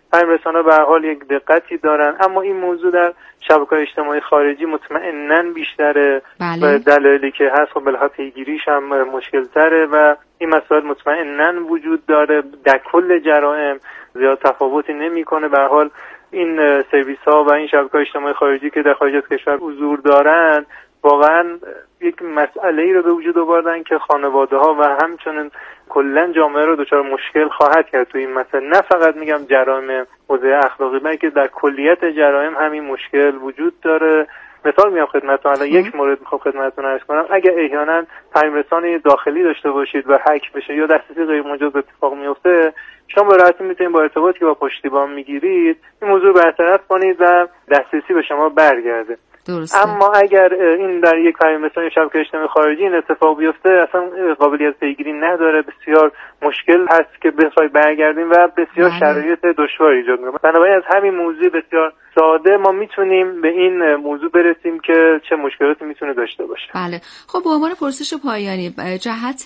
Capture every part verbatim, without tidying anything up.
پیام‌رسان‌ها به هر حال یک دقتی دارن، اما این موضوع در شبکه‌های اجتماعی خارجی مطمئناً بیشتره. بله. و دلایلی که هست خب بالاخره پیگیریش هم مشکل‌تره و این مسائل مطمئناً وجود داره. در کل جرائم زیاد تفاوتی نمی‌کنه. به هر حال این سرویس‌ها و این شبکه‌های اجتماعی خارجی که در خارج از کشور حضور دارن واقعاً یک مسئله‌ای رو به وجود آوردن که خانواده‌ها و همچنین کلاً جامعه رو دچار مشکل خواهد کرد تو این مسئله. نه فقط میگم جرایم حوزه اخلاقی، بلکه در کلیت جرایم همین مشکل وجود داره. مثال میام خدمتتون، الان یک مورد میخوام خدمتتون عرض کنم. اگر احیانا پیام‌رسان داخلی داشته باشید و هک بشه یا دسترسی غیر مجاز اتفاق میفته، شما به راحتی میتونید با ارتباطی که با پشتیبان میگیرید این موضوع برطرف کنید و دسترسی به شما برگرده. درسته. اما اگر این در یک پیام‌رسان شبکه اجتماعی خارجی این اتفاق بیفته، اصلا قابلیت پیگیری نداره، بسیار مشکل هست که بخوای برگردیم و بسیار شرایط دشواری ایجاد میکنه. بنابراین از همین موضوع بسیار ساده ما میتونیم به این موضوع برسیم که چه مشکلاتی میتونه داشته باشه. بله. خب به عنوان پرسش پایانی، جهت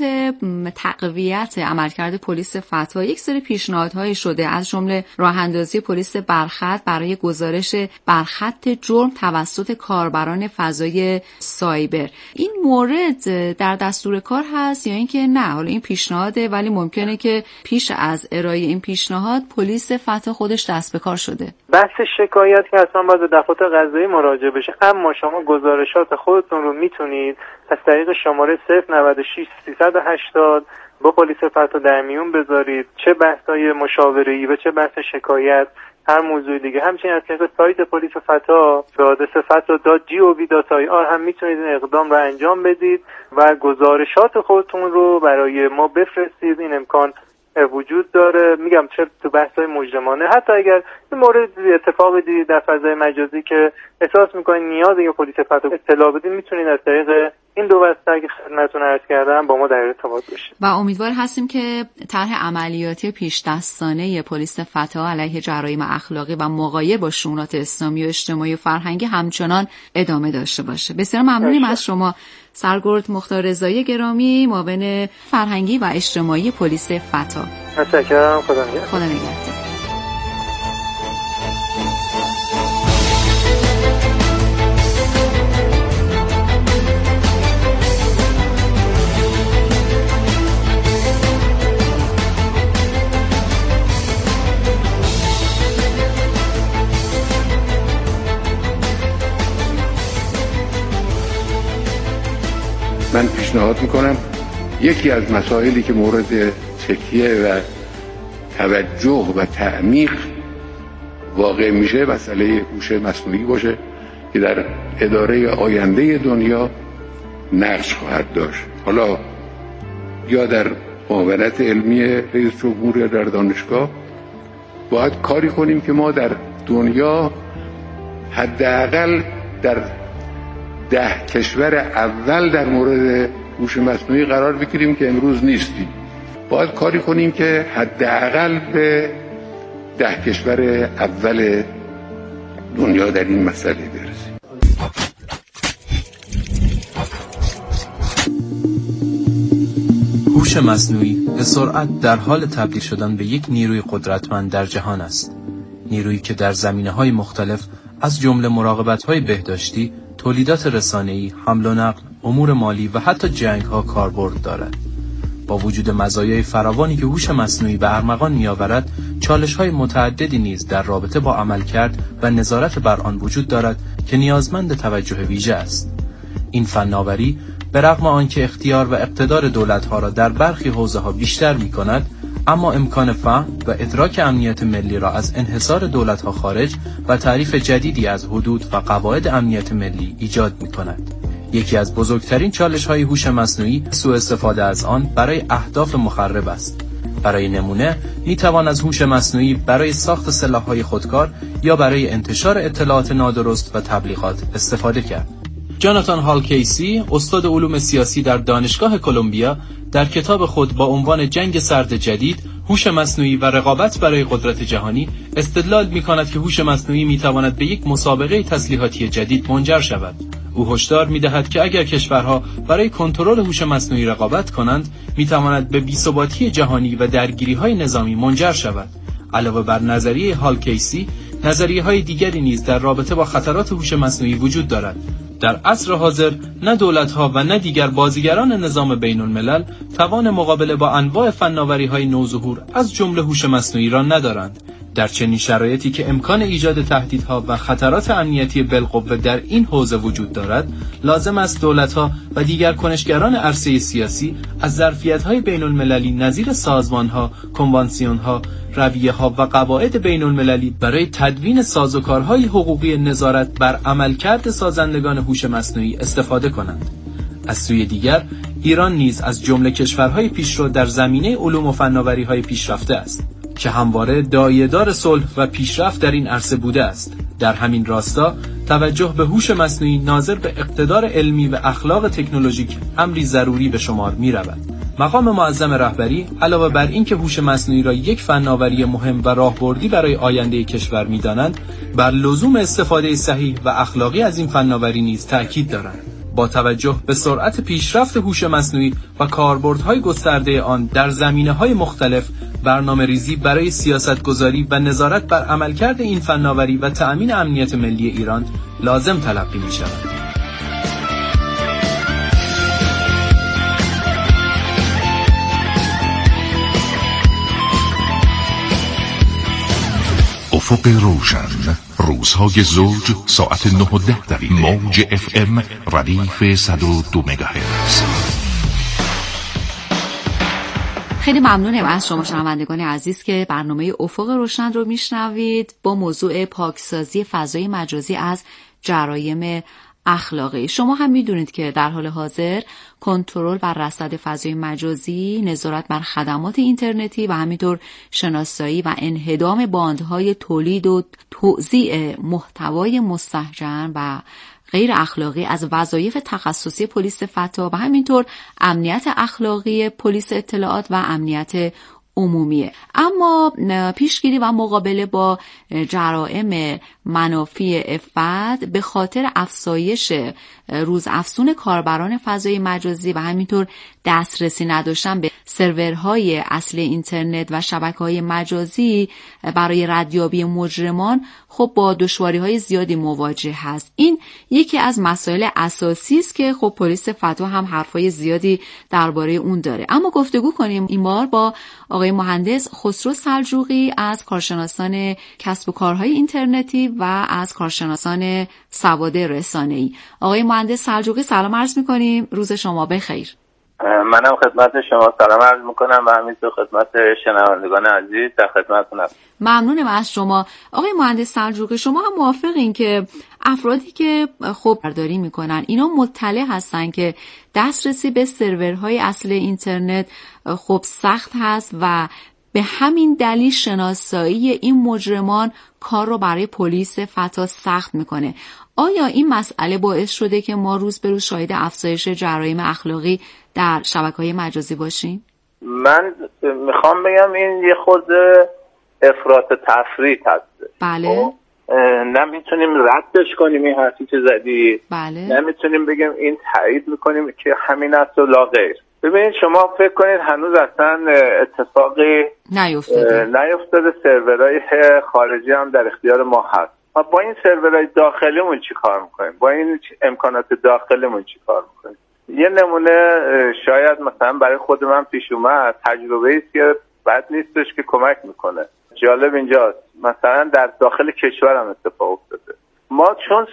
تقویت عملکرد پلیس فتا یک سری پیشنهادهای شده، از جمله راه‌اندازی پلیس برخط برای گزارش برخط جرم توسط کاربران فضای سایبر. این مورد در دستور کار هست یا اینکه نه؟ حالا این پیشنهاده ولی ممکنه که پیش از ارائه این پیشنهاد پلیس فتا خودش دست به کار شده. بحث شکایت که اصلا باید به دفاتر قضایی مراجعه بشه، اما شما گزارشات خودتون رو میتونید از طریق شماره صفر نود و شش سیصد و هشتاد با پلیس فتا در میون بذارید، چه بحث‌های مشاوره‌ای و چه بحث شکایت، هر موضوع دیگه. همچنین از طریق سایت پلیس فتا به آدرس فتا دات جی او وی دات آی آر هم میتونید این اقدام رو انجام بدید و گزارشات خودتون رو برای ما بفرستید. این امکان وجود داره. میگم چه تو بحث‌های مجرمانه، حتی اگر این مورد اتفاق دیدید در فضای مجازی که احساس می‌کنید نیاز به پلیس فتا اطلاع بدید، میتونید از طریق این دو واسطه که خدمتتون عرض کردم با ما در ارتباط باشید. و امیدوار هستیم که طرح عملیاتی پیش دستانه پلیس فتا علیه جرایم اخلاقی و مغایر با شؤونات اسلامی و اجتماعی و فرهنگی همچنان ادامه داشته باشه. بسیار ممنونیم از شما سرگرد مختار رضایی گرامی، معاون فرهنگی و اجتماعی پلیس فتا. متشکرم. خدا نگهدار. خدا نگهدار. من پیشنهاد میکنم یکی از مسائلی که مورد تکیه و توجه و تعمیق واقع میشه مسئله هوش مصنوعی باشه که در اداره آینده دنیا نقش خواهد داشت. حالا یا در معاونت علمی رئیس جمهور یا در دانشگاه باید کاری کنیم که ما در دنیا حداقل در ده کشور اول در مورد هوش مصنوعی قرار بگیریم که امروز نیستیم. باید کاری کنیم که حداقل به ده کشور اول دنیا در این مسئله برسیم. هوش مصنوعی به سرعت در حال تبدیل شدن به یک نیروی قدرتمند در جهان است. نیرویی که در زمینه‌های مختلف از جمله مراقبت‌های بهداشتی، تولیدات رسانه‌ای، حمل و نقل، امور مالی و حتی جنگ‌ها کاربرد دارد. با وجود مزایای فراوانی که هوش مصنوعی به ارمغان می‌آورد، چالش‌های متعددی نیز در رابطه با عملکرد و نظارت بر آن وجود دارد که نیازمند توجه ویژه است. این فناوری به رغم آنکه اختیار و اقتدار دولت‌ها را در برخی حوزه‌ها بیشتر می‌کند، اما امکان فهم و ادراک امنیت ملی را از انحصار دولت‌ها خارج و تعریف جدیدی از حدود و قواعد امنیت ملی ایجاد می‌کند. یکی از بزرگترین چالش‌های هوش مصنوعی سوء استفاده از آن برای اهداف مخرب است. برای نمونه می‌توان از هوش مصنوعی برای ساخت سلاح‌های خودکار یا برای انتشار اطلاعات نادرست و تبلیغات استفاده کرد. جاناتان هال کیسی، استاد علوم سیاسی در دانشگاه کلمبیا، در کتاب خود با عنوان جنگ سرد جدید، هوش مصنوعی و رقابت برای قدرت جهانی استدلال می‌کند که هوش مصنوعی می‌تواند به یک مسابقه تسلیحاتی جدید منجر شود. او هشدار می‌دهد که اگر کشورها برای کنترل هوش مصنوعی رقابت کنند، می‌تواند به بی‌ثباتی جهانی و درگیری‌های نظامی منجر شود. علاوه بر نظریه هال کیسی، نظریه‌های دیگری نیز در رابطه با خطرات هوش مصنوعی وجود دارد. در عصر حاضر نه دولت‌ها و نه دیگر بازیگران نظام بین‌الملل توان مقابله با انواع فناوری‌های نوظهور از جمله هوش مصنوعی را ندارند. در چنین شرایطی که امکان ایجاد تهدیدها و خطرات امنیتی بالقوه در این حوزه وجود دارد، لازم است دولت‌ها و دیگر کنشگران عرصه سیاسی از ظرفیت‌های بین‌المللی نظیر سازمان‌ها، کنوانسیون‌ها، رویه‌ها و قواعد بین‌المللی برای تدوین سازوکارهای حقوقی نظارت بر عملکرد سازندگان هوش مصنوعی استفاده کنند. از سوی دیگر، ایران نیز از جمله کشورهای پیشرو در زمینه علوم و فناوری‌های پیشرفته است که همواره داعیه‌دار صلح و پیشرفت در این عرصه بوده است. در همین راستا توجه به هوش مصنوعی ناظر به اقتدار علمی و اخلاق تکنولوژیک امری ضروری به شمار می‌رود. مقام معظم رهبری علاوه بر اینکه هوش مصنوعی را یک فناوری مهم و راهبردی برای آینده کشور می‌دانند، بر لزوم استفاده صحیح و اخلاقی از این فناوری نیز تأکید دارند. با توجه به سرعت پیشرفت هوش مصنوعی و کاربردهای گسترده آن در زمینه‌های مختلف، برنامه‌ریزی برای سیاستگذاری و نظارت بر عملکرد این فناوری و تأمین امنیت ملی ایران لازم تلقی می‌شود. افق روشن، روزهای زوج، ساعت نه و ده دقیقه، موج اف ام ردیف صد و دو مگاهرتز. خیلی ممنونم از شما شنوندگان عزیز که برنامه افق روشن رو میشنوید با موضوع پاکسازی فضای مجازی از جرایم اخلاقی. شما هم میدونید که در حال حاضر کنترل بر رصد فضای مجازی، نظارت بر خدمات اینترنتی و همینطور شناسایی و انهدام باندهای تولید و توزیع محتوای مستهجن و غیر اخلاقی از وظایف تخصصی پلیس فتا و همینطور امنیت اخلاقی پلیس اطلاعات و امنیت عمومیه. اما پیشگیری و مقابله با جرائم منافی عفت به خاطر افزایش روزافزون کاربران فضای مجازی و همینطور دسترسی نداشتن به سرورهای اصلی اینترنت و شبکه‌های مجازی برای ردیابی مجرمان خب با دشواری‌های زیادی مواجه هست. این یکی از مسائل اساسی است که خب پلیس فتا هم حرفای زیادی درباره اون داره. اما گفتگو کنیم این بار با آقای مهندس خسرو سلجوقی از کارشناسان کسب و کارهای اینترنتی و از کارشناسان سواد رسانه‌ای. آقای مهندس سلجوقی سلام عرض می‌کنیم، روز شما بخیر. منم خدمت شما سلام عرض میکنم و همینطور خدمت شنوندگان عزیز در خدمتتونم. ممنونم از شما. آقای مهندس سلجوقی، شما هم موافقین که افرادی که خب برداری میکنن اینا مطلع هستن که دسترسی به سرورهای اصل اینترنت خب سخت هست و به همین دلیل شناسایی این مجرمان کار رو برای پلیس فتا سخت میکنه. آیا این مسئله باعث شده که ما روز به روز شاهد افزایش جرایم اخلاقی در شبکه‌های مجازی باشیم؟ من میخوام بگم این یه خود افراط تفریط هست. بله. نمیتونیم ردش کنیم این حرفی که زدی. بله. نمیتونیم بگیم این تایید میکنیم که همین است و لا غیر. ببینید شما فکر کنید هنوز اصلا اتفاقی نیفتاده نیفتاده سرورهای خارجی هم در اختیار ما هست. ما با این سرورهای داخلیمون چی کار میکنیم؟ با این امکانات داخلیمون چی کار میکنیم؟ یه نمونه شاید مثلا برای خود من پیش اومد، تجربه است که بد نیستش که کمک میکنه. جالب اینجاست، مثلا در داخل کشورم اتفاق افتاده. ما چون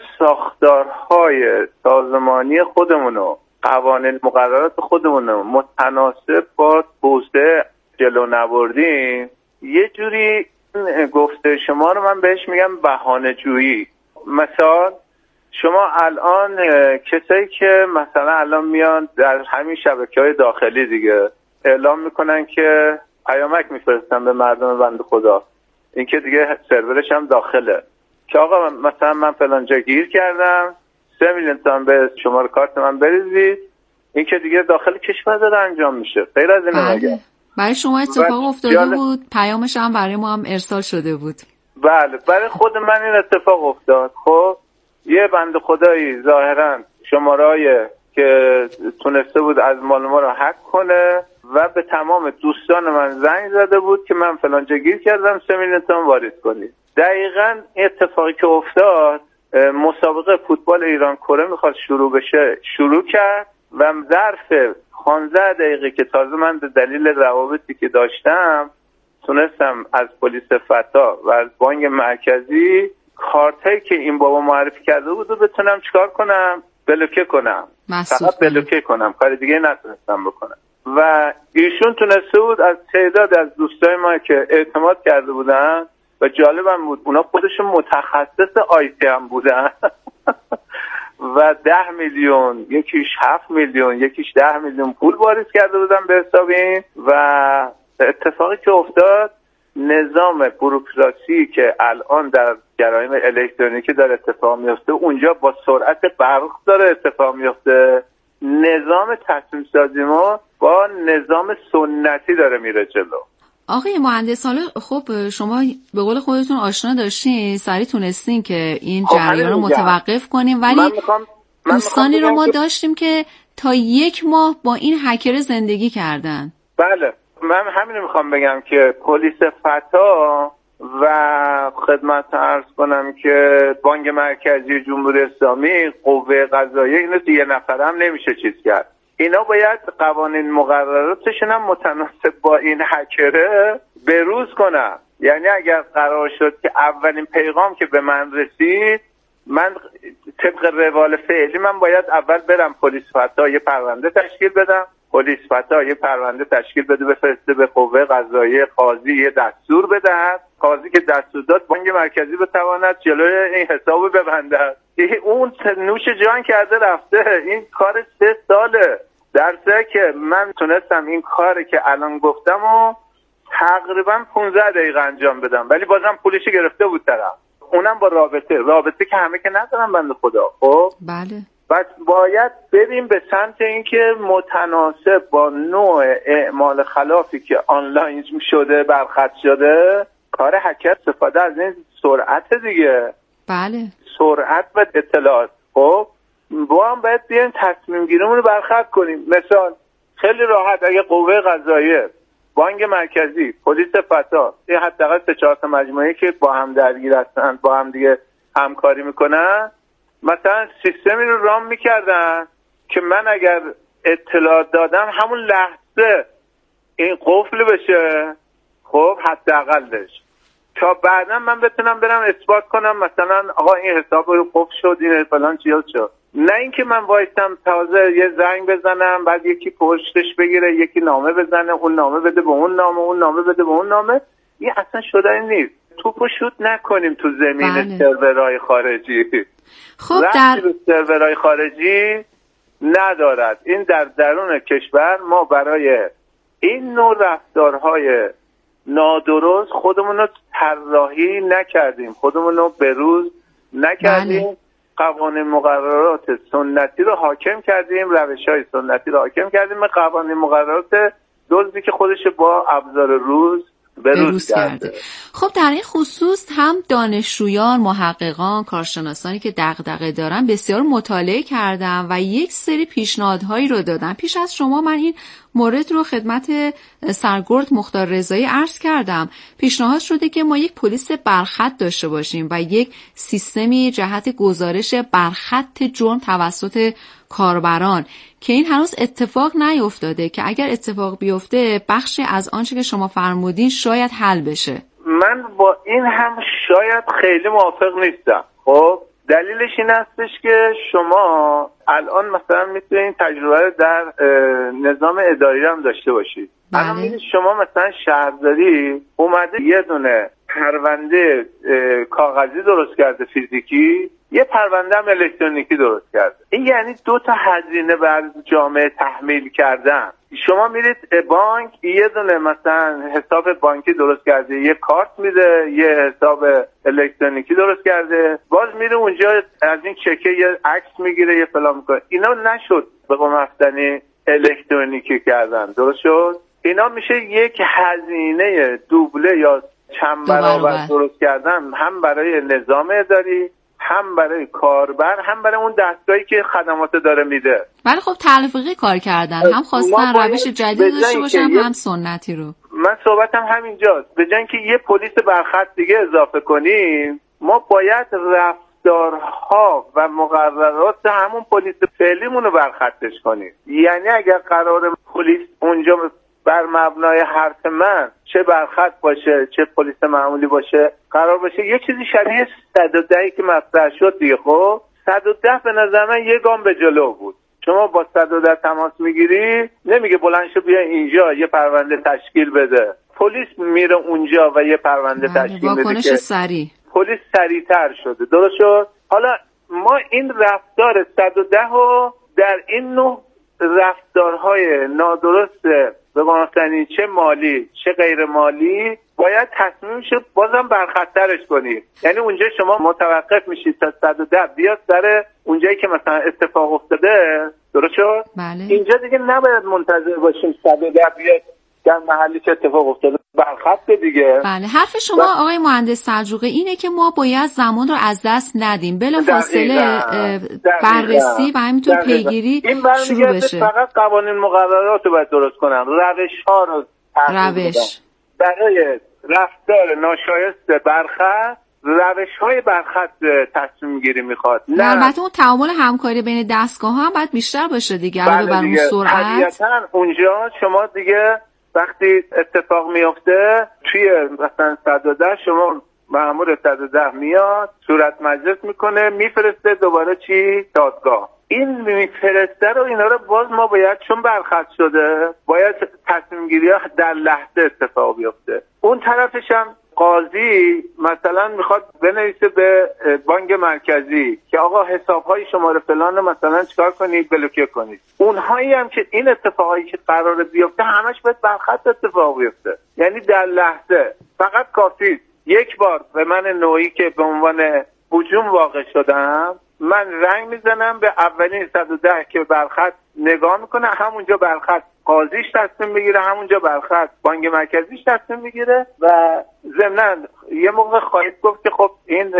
ساختارهای سازمانی خودمونو، قوانین مقررات خودمونو متناسب با توسعه جلو نبردیم، یه جوری گفته شما رو من بهش میگم بهانه جویی. مثلا شما الان کسایی که مثلا الان میان در همین شبکه‌های داخلی دیگه اعلام میکنن که پیامک میفرستن به مردم بنده خدا، این که دیگه سرورش هم داخله، که آقا مثلا من فلان جا گیر کردم، سه میلیون تومان به شماره کارت من بریزید، این که دیگه داخل کشور داره انجام میشه. غیر از اینه مگه؟ برای شما اتفاق افتاده جال... بود، پیامش هم برای ما هم ارسال شده بود. بله، برای خود من این اتفاق افتاد. خب یه بنده خدایی ظاهرا شماره‌ای که تونسته بود از مال ما رو هک کنه و به تمام دوستان من زنگ زده بود که من فلانجا گیر کردم، سه میلیون تومان واریز کنید. دقیقاً اتفاقی که افتاد، مسابقه فوتبال ایران کره میخواد شروع بشه، شروع کرد و ظرف پانزده دقیقه که تازه من به دلیل روابطی که داشتم تونستم از پلیس فتا و از بانک مرکزی کارتایی که این بابا معرفی کرده بود رو بتونم چیکار کنم؟ بلوکه کنم. فقط بلوکه کنم، کار دیگه نتونستم بکنم. و ایشون تونسته بود از تعداد از دوستای ما که اعتماد کرده بودن و جالبم بود اونا خودشون متخصص آیتی هم بودن و ده میلیون، یکیش هفت میلیون، یکیش ده میلیون پول واریز کرده بودن به حساب این. و اتفاقی که افتاد، نظام بوروکراسی که الان در جرایم الکترونیکی داره اتفاق میفته اونجا با سرعت برق داره اتفاق میفته. نظام تصمیم سازی ما با نظام سنتی داره میره جلو. آقای مهندس، حالا خب شما به قول خودتون آشنا داشتین، سریع تونستین که این جریان رو متوقف کنیم، ولی من میخوام من دوستانی رو ما داشتیم که تا یک ماه با این هکر زندگی کردن. بله، من همین رو میخوام بگم که پلیس فتا و خدمت عرض کنم که بانک مرکزی جمهوری اسلامی، قوه قضاییه، اینو یه نفر هم نمیشه چیز کرد. اینا باید قوانین مقرراتشون هم متناسب با این هکره بروز کنن. یعنی اگر قرار شد که اولین پیغام که به من رسید، من طبق روال فعلی من باید اول برم پلیس فتا یه پرونده تشکیل بدم، پلیس فتا یه پرونده تشکیل بده بفرسته به قوه قضاییه، قاضی یه دستور بدهد، قاضی که دستور داد بانک مرکزی بتواند جلوی این حسابو ببنده. اون نوش جان کرده رفته. این کار سه ساله. درسته که من تونستم این کاری که الان گفتم و تقریبا پانزده دقیقه انجام بدم، ولی بازم پولش گرفته بود طرف، اونم با رابطه رابطه که همه که ندارم بنده خدا. خب بله، بس باید بریم به سمت اینکه متناسب با نوع اعمال خلافی که آنلاین شده، برخط شده، کار هکر استفاده از این سرعت دیگه. بله، سرعت و اطلاعات. خب با هم باید بیایم تصمیم گیریمون رو برخط کنیم. مثال خیلی راحت، اگه قوه قضاییه، بانک مرکزی، پلیس فتا، این حداقل سه چهار تا مجموعه که با هم درگیر هستن، با هم دیگه همکاری میکنن، مثلا سیستمی رو رام میکردن که من اگر اطلاع دادم همون لحظه این قفل بشه، خب حداقلش، تا بعدا من بتونم برم اثبات کنم مثلا آقا این حساب رو قفل شد، این فلان چیز شد. نه اینکه من وایستم تازه یه زنگ بزنم، بعد یکی پشتش بگیره، یکی نامه بزنه، اون نامه بده به اون نامه، اون نامه بده به اون نامه. این اصلا شدنی نیست. توپو شوت نکنیم تو زمین بله. سرورهای خارجی. خب در سرورهای خارجی ندارد. این در درون کشور ما برای این نوع رفتارهای نادرست خودمون رو طراحی نکردیم، خودمون رو بروز نکردیم. بله. قوانین مقررات سنتی رو حاکم کردیم، روش‌های سنتی رو حاکم کردیم به قوانین مقررات دزدی که خودش با ابزار روز بروز کرده. خب در این خصوص هم دانشجویان، محققان، کارشناسانی که دغدغه دارن بسیار مطالعه کردن و یک سری پیشنهادهایی رو دادن. پیش از شما من این مورد رو خدمت سرگرد مختار رضایی عرض کردم. پیشنهاد شده که ما یک پلیس برخط داشته باشیم و یک سیستمی جهت گزارش برخط جرم توسط کاربران که این هنوز اتفاق نیفتاده، که اگر اتفاق بیفته بخشی از آنچه که شما فرمودین شاید حل بشه. من با این هم شاید خیلی موافق نیستم. خب دلیلش این هستش که شما الان مثلا میتونید تجربه در نظام اداری هم داشته باشید. الان میبینید شما مثلا شهرداری اومده یه دونه پرونده کاغذی درست کرده فیزیکی، یه پرونده هم الکترونیکی درست کرده. این یعنی دو تا هزینه بر جامعه تحمیل کردن. شما میرید بانک یه دونه مثلا حساب بانکی درست کرده، یه کارت میده، یه حساب الکترونیکی درست کرده، باز میره اونجا از این چکه یه عکس میگیره، یه فلان میکنه. اینا نشد به قوم رفتنی الکترونیکی کردن، درست شد. اینا میشه یک هزینه دوبله یا چند برابر درست کردن، هم برای نظام اداری، هم برای کاربر هم برای اون دستگاهی که خدمات داره میده. ولی خب تلفیقی کار کردن، هم خواستن روش جدید داشته باشن هم سنتی رو. من صحبتم همینجاست. به جای اینکه یه پلیس برخط دیگه اضافه کنیم، ما باید رفتارها و مقررات همون پلیس فعلیمون رو برخطش کنیم. یعنی اگر قرار پلیس اونجا بر مبنای حرف من چه برخط باشه چه پلیس معمولی باشه قرار باشه یه چیزی شبیه صد و ده که مطرح شد دیگه، خب صد و ده به نظر من یه گام به جلو بود. شما با صد و ده تماس میگیری، نمیگه بلند شو بیا اینجا یه پرونده تشکیل بده. پلیس میره اونجا و یه پرونده تشکیل بده که سریع پلیس سریعتر شده. درست شد؟ حالا ما این رفتار صد و ده رو در این نوع رفتارهای نادرست به گفتنی چه مالی چه غیر مالی باید تصمیم شد بازم برخطرش کنید. یعنی اونجا شما متوقف میشید تا صد و ده بیاد در اونجایی که مثلا اتفاق افتاده. درست شد؟ بله. اینجا دیگه نباید منتظر باشیم صد و ده بیاد در محلی که اتفاق افتاده برخط دیگه. بله. حرف شما و... آقای مهندس سلجوقی اینه که ما باید زمان رو از دست ندیم، بلافاصله بررسی و همینطور پیگیری شروع بشه. فقط قوانین مقررات رو باید درست کنن، روش ها رو روش برای رفتار ناشایست برخط روش های برخط تصمیم گیری میخواد. البته اون تعامل همکاری بین دستگاه ها هم باید بیشتر باشه دیگه. بله بر اون سرعت اونجا شما دیگه وقتی اتفاق میفته توی مثلا صد و ده شما مأمور صد و ده میاد صورت مجلس میکنه میفرسته دوباره چی دادگاه. این میفرسته رو اینا رو باز ما باید چون برخط شده باید تصمیم گیری ها در لحظه اتفاق بیفته. اون طرفش هم قاضی مثلا میخواد بنویسه به بانک مرکزی که آقا حسابهای شماره فلان رو مثلا چیکار کنید بلوکه کنید. اونهایی هم که این اتفاقایی که قراره بیفته همش باید برخط اتفاق بیفته. یعنی در لحظه فقط کافی یک بار به من نوعی که به عنوان هجوم واقع شدم من رنگ میزنم به اولین صد و ده که برخط نگاه میکنه، همونجا برخط قاضیش تصمیم میگیره، همونجا برخط بانک مرکزیش تصمیم میگیره و ضمناً یه موقع خواهید گفت که خب این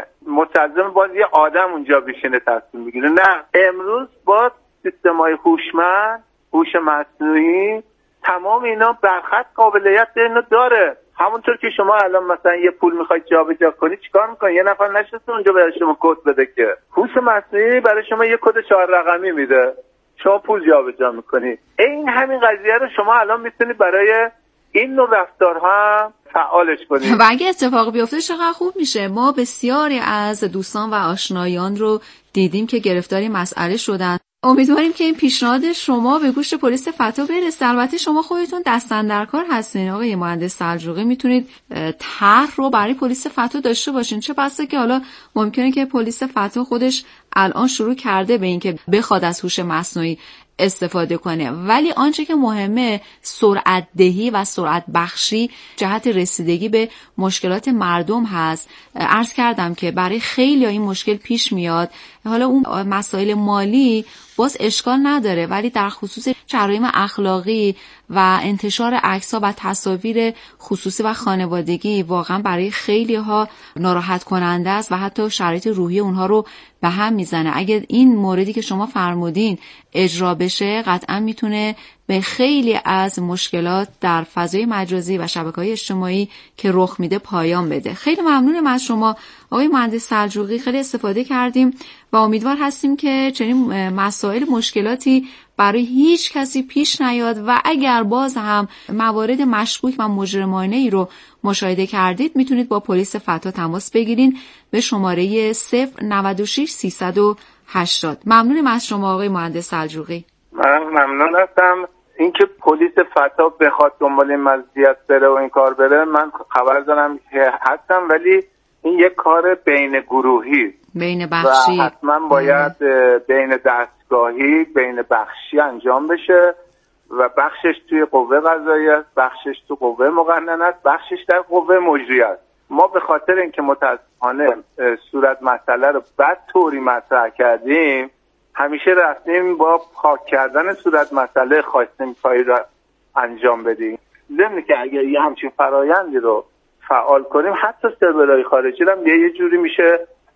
مستلزم باز یه آدم اونجا بشینه تصمیم میگیره. نه، امروز با سیستم‌های هوشمند، هوش مصنوعی، تمام اینا برخط قابلیت اینو داره. همونطور که شما الان مثلا یه پول میخواید جابجا کنی چیکار میکنی؟ یه نفر نشسته اونجا برای شما کد بده که هوش مصنوعی برای شما یه کد چهار رقمی میده، شما پول جابجا میکنی. این همین قضیه رو شما الان میتونید برای این نوع رفتارها هم فعالش کنید و اگه اتفاق بیفته چقدر خوب میشه. ما بسیاری از دوستان و آشنایان رو دیدیم که گرفتاری مسئله شدن. امیدواریم که این پیشنهاد شما به گوش پلیس فتا برسه. البته شما خودتون دست‌اندرکار هستین آقای مهندس سلجوقی، میتونید طرح رو برای پلیس فتا داشته باشین. چه بسا که حالا ممکنه که پلیس فتا خودش الان شروع کرده به این که بخواد از هوش مصنوعی استفاده کنه، ولی آنچه که مهمه سرعت دهی و سرعت بخشی جهت رسیدگی به مشکلات مردم هست. عرض کردم که برای خیلی این مشکل پیش میاد. حالا اون مسائل مالی باز اشکال نداره، ولی در خصوص جرایم اخلاقی و انتشار عکس‌ها و تصاویر خصوصی و خانوادگی واقعا برای خیلی ها ناراحت کننده است و حتی شرایط روحی اونها رو به هم میزنه. اگه این موردی که شما فرمودین اجرا بشه قطعا میتونه به خیلی از مشکلات در فضای مجازی و شبکه‌های اجتماعی که رخ میده پایان بده. خیلی ممنونم از شما آقای مهندس سلجوقی، خیلی استفاده کردیم و امیدوار هستیم که چنین مسائل مشکلاتی برای هیچ کسی پیش نیاد و اگر باز هم موارد مشکوک و مجرمانه ای رو مشاهده کردید میتونید با پلیس فتا تماس بگیرین به شماره صفر نود و شش سیصد و هشتاد. ممنونم از شما آقای مهندس سلجوقی. من ممنون هستم. اینکه پلیس فتا بخواد دنبال این مزیت بره و این کار بره من خبر دارم هستم، ولی این یک کار بین گروهی بین بخشی و حتما باید بین دستگاهی بین بخشی انجام بشه و بخشش توی قوه قضاییه است، بخشش تو قوه مقننه است، بخشش در قوه مجریه است. ما به خاطر اینکه متاسفانه صورت مسئله رو بد طوری مطرح کردیم همیشه رفتیم با پاک کردن صورت مسئله خواستیم کاری را انجام بدیم. ضمن که اگر یه همچین فرایندی رو فعال کنیم حتی سرورهای خارجی هم یه, یه جوری میشه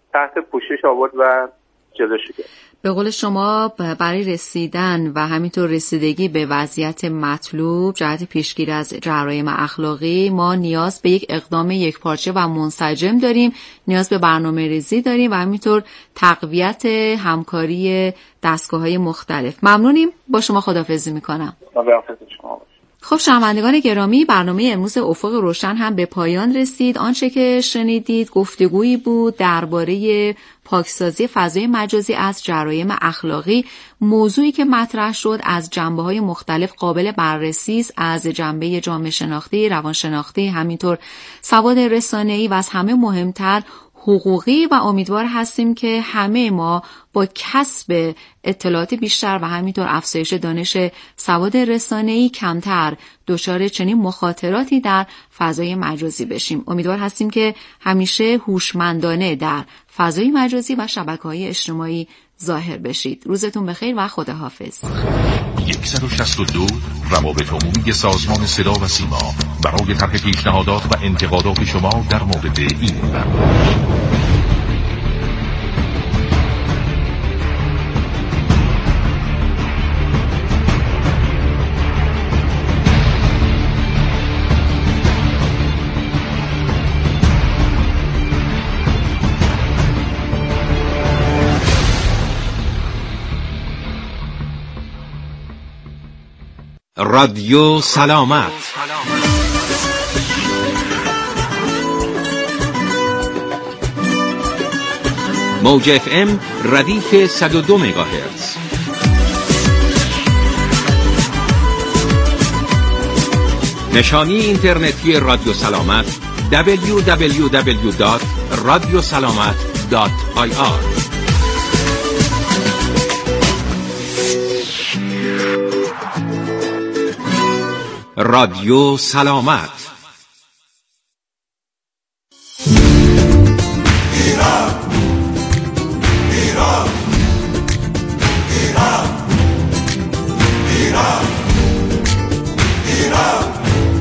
تحت پوشش آورد و جلوش گرفت. به قول شما برای رسیدن و همینطور رسیدگی به وضعیت مطلوب جهت پیشگیری از جرایم اخلاقی ما نیاز به یک اقدام یکپارچه و منسجم داریم، نیاز به برنامه ریزی داریم و همینطور تقویت همکاری دستگاه‌های مختلف. ممنونیم، با شما خداحافظی میکنم. خب شنوندگان گرامی، برنامه امروز افق روشن هم به پایان رسید. آنچه که شنیدید گفتگویی بود درباره پاکسازی فضای مجازی از جرایم اخلاقی، موضوعی که مطرح شد از جنبه‌های مختلف قابل بررسی است، از جنبه جامعه شناختی، روانشناختی، همینطور سواد رسانه‌ای و از همه مهمتر حقوقی و امیدوار هستیم که همه ما با کسب اطلاعات بیشتر و همینطور افزایش دانش سواد رسانه‌ای کمتر دچار چنین مخاطراتی در فضای مجازی بشیم. امیدوار هستیم که همیشه هوشمندانه در فضای مجازی و شبکه‌های اجتماعی ظاهر بشید. روزتون بخیر و خداحافظ. صد و شصت و دو روابط عمومی سازمان صدا و سیما برای طرح پیشنهادات و انتقادات شما در مورد این برنامه. رادیو سلامت. موج اف ام ردیف صد و دو مگاهرتز. نشانی اینترنتی رادیو سلامت دبلیو دبلیو دبلیو دات رادیو سلامت دات آی آر. رادیو سلامت. ایران ایران ایران ایران ایران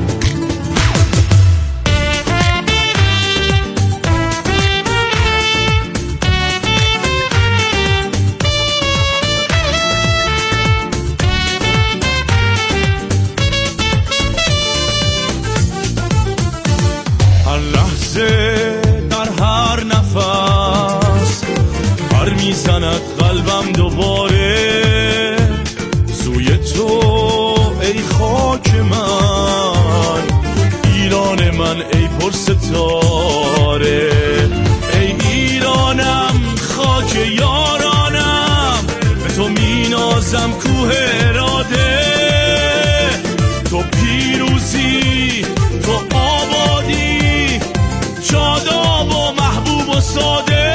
میزند قلبم دوباره سوی تو ای خاک من، ایران من ای پرستاره، ای ایرانم خاک یارانم، به تو مینازم کوه اراده، تو پیروزی تو آبادی شاداب و محبوب و ساده،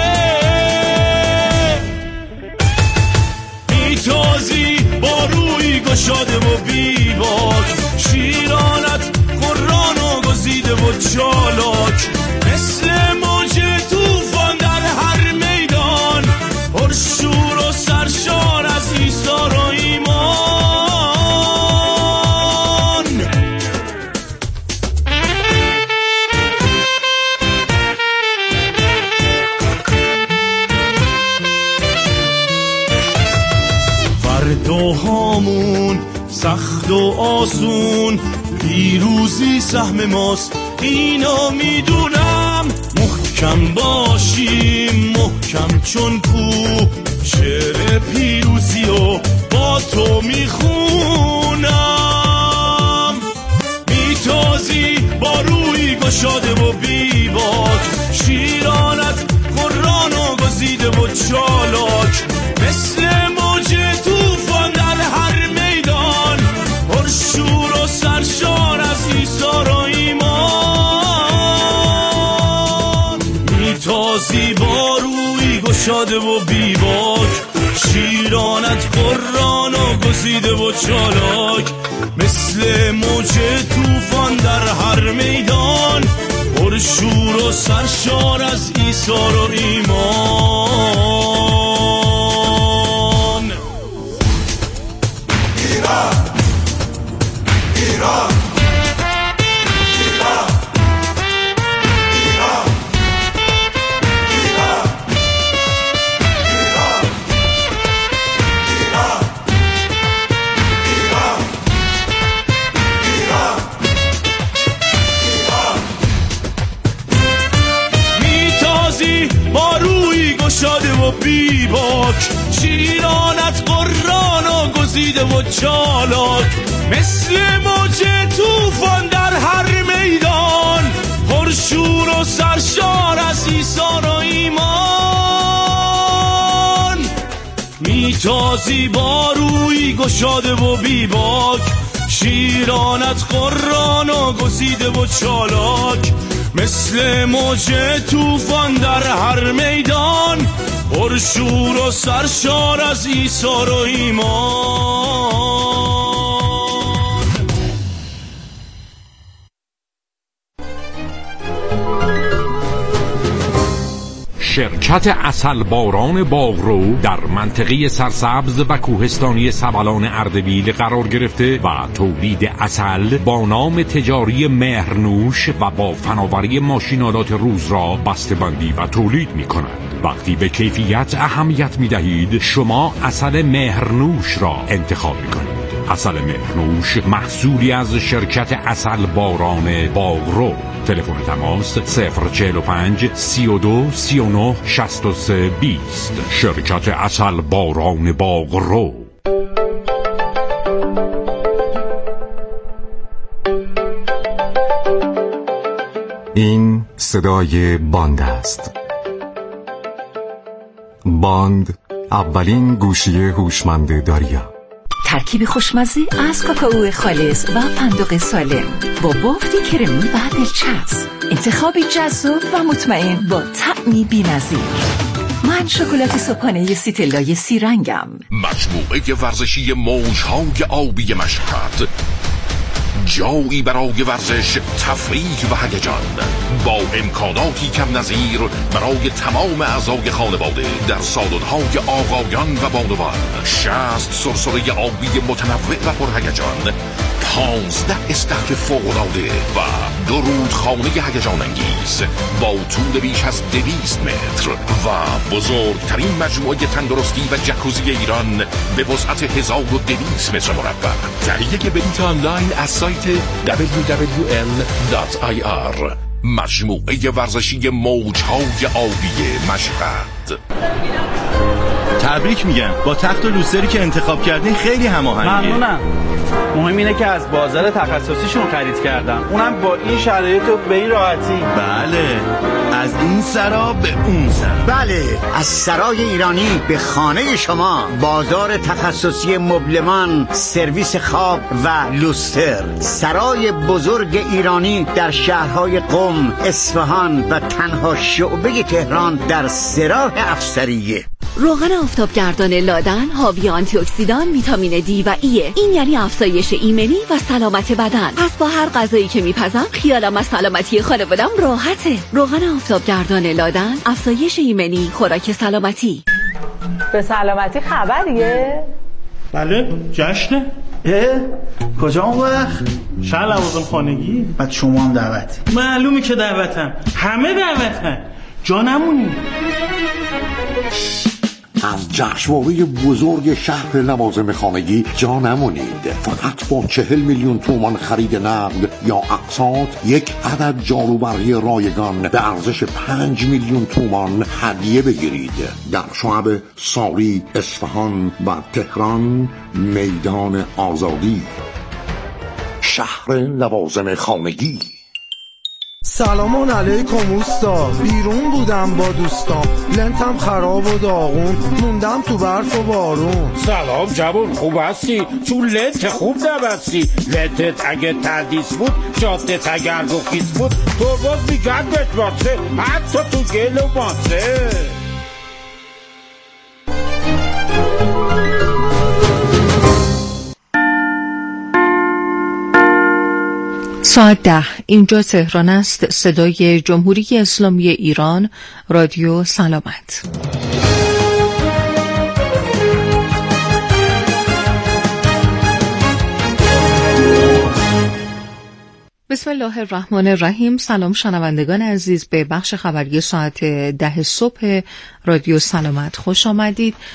تازی با روی گشاده و بیباک، شیرانت قرآن و گزیده و چالاک، مثل موج توفان در هر میدان، پر شور و سرشار از ایثار و ایمان. فرداهامون سخت و آسون، پیروزی سهم ماست اینا میدونم، محکم باشیم محکم چون کوه، شعر پیروزی و با تو میخونم، میتازی با روی گشاده و بیباک، شیرانت قرآن و گزیده و چالاک، مثل موج توفان در هر میدان، پر شور و سرشار از ایثار و ایمان. میتازی با روی گشاده و بیباک، شیرانت قرآن و گزیده و چالاک، مثل موج توفان در هر میدان، پر شور و سرشار از ایثار و ایمان. ایران ایران ایران ایران ایران و بیباک، شیرانت قرآن و گزیده و چالاک، مثل موج توفان در هر میدان، پرشور و سرشار از ایثار و ایمان. میتازی با روی گشاده و بیباک، شیرانت قرآن و گزیده و چالاک، مثل موج توفان در هر میدان، پرشور و سرشار از ایثار و ایمان. شرکت عسل باران باغرو در منطقه سرسبز و کوهستانی سبلان اردبیل قرار گرفته و تولید عسل با نام تجاری مهرنوش و با فناوری ماشینالات روز را بسته‌بندی و تولید می کند. وقتی به کیفیت اهمیت می دهید، شما عسل مهرنوش را انتخاب می کنید. عسل مهرنوش محصولی از شرکت عسل باران باغرو. تلفن تماس صفر چهل و پنج سی و دو سی و نه شصت و سه بیست. شرکت عسل باران باغرو. این صدای باند است. باند، اولین گوشی هوشمند داریا. ترکیب خوشمزه از کاکائو خالص و فندق سالم با بافتی کرمی و دلچسب. انتخابی جذاب و مطمئن با طعمی بی‌نظیر. من شکلات صبحانه سیتلای سی رنگم. مجموعه ورزشی موج‌های آبی مشهد، جایی برای ورزش، تفریح و هیجان، با امکاناتی کم نظیر برای تمام اعضای خانواده در سالن‌های آقایان و بانوان. شصت سرسره آبی متنوع و پرهیجان، پانزده استخر فوق‌العاده و دو رودخانه هیجان انگیز با طول بیش از دویست متر و بزرگترین مجموعه تندرستی و جکوزی ایران به وسعت هزار و دویست متر مربع. تهیه بلیط آنلاین از سایت دبلیو دبلیو ال دات آی آر. مجموعه ورزشی موج‌های آبی مشهد. تبریک میگم، با تخت و لوستری که انتخاب کردین خیلی هماهنگه. ممنونم. مهم اینه که از بازار تخصصیشون خرید کردم، اونم با این شرایط و به این راحتی. بله، از این سرا به اون سرا. بله، از سرای ایرانی به خانه شما. بازار تخصصی مبلمان، سرویس خواب و لوستر. سرای بزرگ ایرانی در شهرهای قم، اصفهان و تنها شعبه تهران در سراح افسریه. روغن آفتابگردان لادن حاوی آنتی اکسیدان، ویتامین دی و ایه. این یعنی افزایش ایمنی و سلامت بدن. پس با هر غذایی که میپزم خیالم از سلامتی خانوادم راحته. روغن آفتابگردان لادن، افزایش ایمنی، خوراک سلامتی. به سلامتی خبریه؟ بله، جشنه. اه؟ کجا اون وقت؟ شهر لوازم خانگی. بعد شما هم دعوتی. معلومه که دعوتم، همه دعوتن، جا نمونی. از جشنواره بزرگ شهر لوازم خانگی جا نمونید. فقط با چهل میلیون تومان خرید نقد یا اقساط یک عدد جاروبرقی رایگان به ارزش پنج میلیون تومان هدیه بگیرید. در شعب ساری، اصفهان و تهران. میدان آزادی. شهر لوازم خانگی. سلام علیکم اوستا، بیرون بودم با دوستام، لنتم خراب و داغون، موندم تو برف و بارون. سلام جوون، خوب هستی؟ چون لنت خوب نبستی. لنتت اگه تردیس بود، جادت اگر رخیص بود، تو باز میگردت واسه، حتی تو گل و ماسه. ساعت ده، اینجا تهران است. صدای جمهوری اسلامی ایران، رادیو سلامت. بسم الله الرحمن الرحیم. سلام شنوندگان عزیز، به بخش خبری ساعت ده صبح رادیو سلامت خوش آمدید.